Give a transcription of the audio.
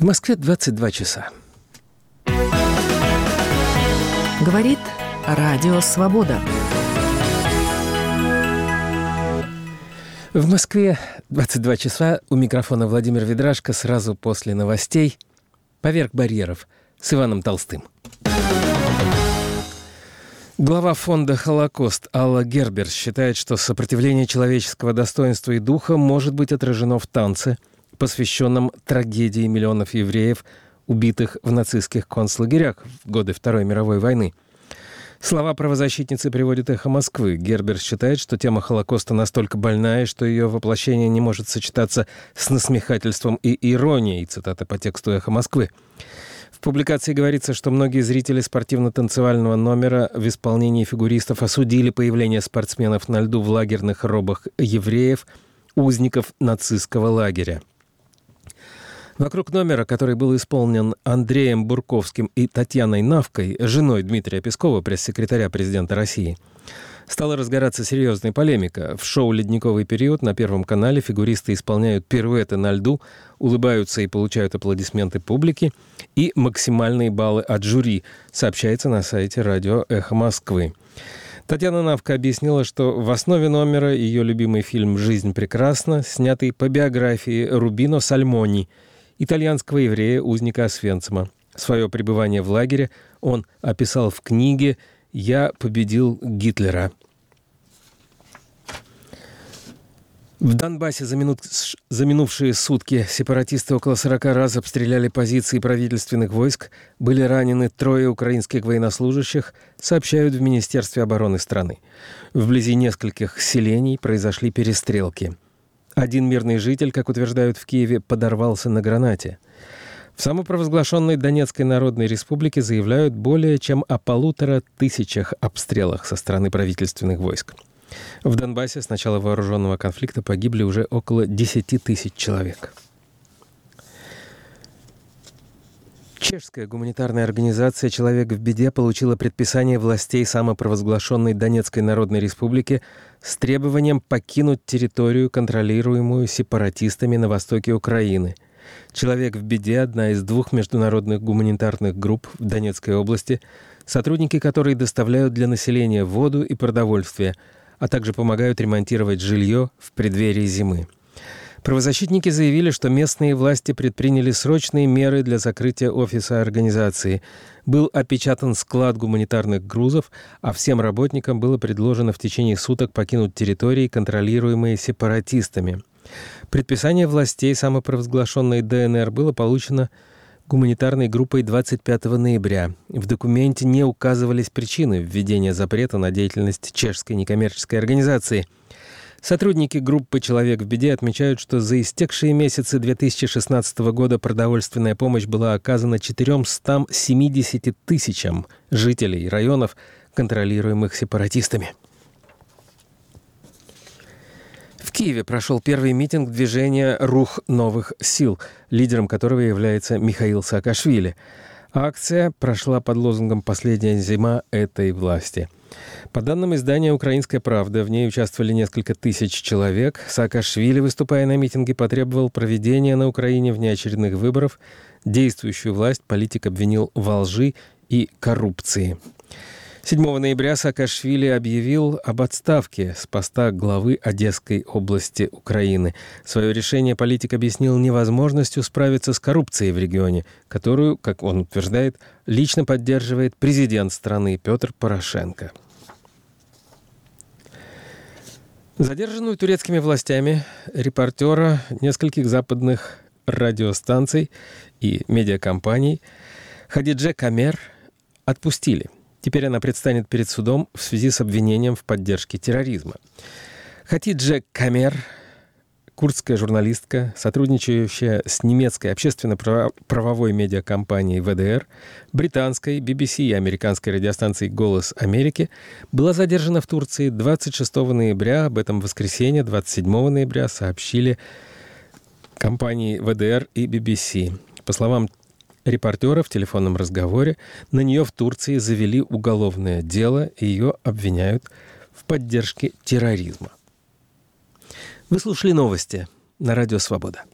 В Москве 22 часа. Говорит Радио Свобода. В Москве 22 часа. У микрофона Владимир Ведрашко. Сразу после новостей «Поверх барьеров» с Иваном Толстым. Глава фонда «Холокост» Алла Герберс считает, что сопротивление человеческого достоинства и духа может быть отражено в танце, посвященном трагедии миллионов евреев, убитых в нацистских концлагерях в годы Второй мировой войны. Слова правозащитницы приводит «Эхо Москвы». Герберс считает, что тема Холокоста настолько больная, что ее воплощение не может сочетаться с насмехательством и иронией, цитата по тексту «Эхо Москвы». В публикации говорится, что многие зрители спортивно-танцевального номера в исполнении фигуристов осудили появление спортсменов на льду в лагерных робах евреев, узников нацистского лагеря. Вокруг номера, который был исполнен Андреем Бурковским и Татьяной Навкой, женой Дмитрия Пескова, пресс-секретаря президента России, стала разгораться серьезная полемика. В шоу «Ледниковый период» на Первом канале фигуристы исполняют пируэты на льду, улыбаются и получают аплодисменты публики и максимальные баллы от жюри, сообщается на сайте радио «Эхо Москвы». Татьяна Навка объяснила, что в основе номера ее любимый фильм «Жизнь прекрасна», снятый по биографии Рубино Сальмони, итальянского еврея, узника Освенцима. Свое пребывание в лагере он описал в книге «Я победил Гитлера». В Донбассе за минувшие сутки сепаратисты около 40 раз обстреляли позиции правительственных войск. Были ранены 3 украинских военнослужащих, сообщают в Министерстве обороны страны. Вблизи нескольких селений произошли перестрелки. Один мирный житель, как утверждают в Киеве, подорвался на гранате. В самопровозглашенной Донецкой Народной Республике заявляют более чем о 1500 обстрелах со стороны правительственных войск. В Донбассе с начала вооруженного конфликта погибли уже около 10 тысяч человек. Чешская гуманитарная организация «Человек в беде» получила предписание властей самопровозглашенной Донецкой Народной Республики с требованием покинуть территорию, контролируемую сепаратистами на востоке Украины. «Человек в беде» — одна из 2 международных гуманитарных групп в Донецкой области, сотрудники которой доставляют для населения воду и продовольствие, а также помогают ремонтировать жилье в преддверии зимы. Правозащитники заявили, что местные власти предприняли срочные меры для закрытия офиса организации. Был опечатан склад гуманитарных грузов, а всем работникам было предложено в течение суток покинуть территории, контролируемые сепаратистами. Предписание властей самопровозглашенной ДНР было получено гуманитарной группой 25 ноября. В документе не указывались причины введения запрета на деятельность чешской некоммерческой организации. Сотрудники группы «Человек в беде» отмечают, что за истекшие месяцы 2016 года продовольственная помощь была оказана 470 тысячам жителей районов, контролируемых сепаратистами. В Киеве прошел первый митинг движения «Рух новых сил», лидером которого является Михаил Саакашвили. Акция прошла под лозунгом «Последняя зима этой власти». По данным издания «Украинская правда», в ней участвовали несколько тысяч человек. Саакашвили, выступая на митинге, потребовал проведения на Украине внеочередных выборов. Действующую власть политик обвинил во лжи и коррупции. 7 ноября Саакашвили объявил об отставке с поста главы Одесской области Украины. Свое решение политик объяснил невозможностью справиться с коррупцией в регионе, которую, как он утверждает, лично поддерживает президент страны Петр Порошенко. Задержанную турецкими властями репортера нескольких западных радиостанций и медиакомпаний Хадидже Камер отпустили. Теперь она предстанет перед судом в связи с обвинением в поддержке терроризма. Хатидже Камер, курдская журналистка, сотрудничающая с немецкой общественно-правовой медиакомпанией ВДР, британской BBC и американской радиостанцией «Голос Америки», была задержана в Турции 26 ноября. Об этом в воскресенье, 27 ноября, сообщили компании ВДР и BBC. По словам репортера в телефонном разговоре, на нее в Турции завели уголовное дело, и ее обвиняют в поддержке терроризма. Вы слушали новости на Радио Свобода.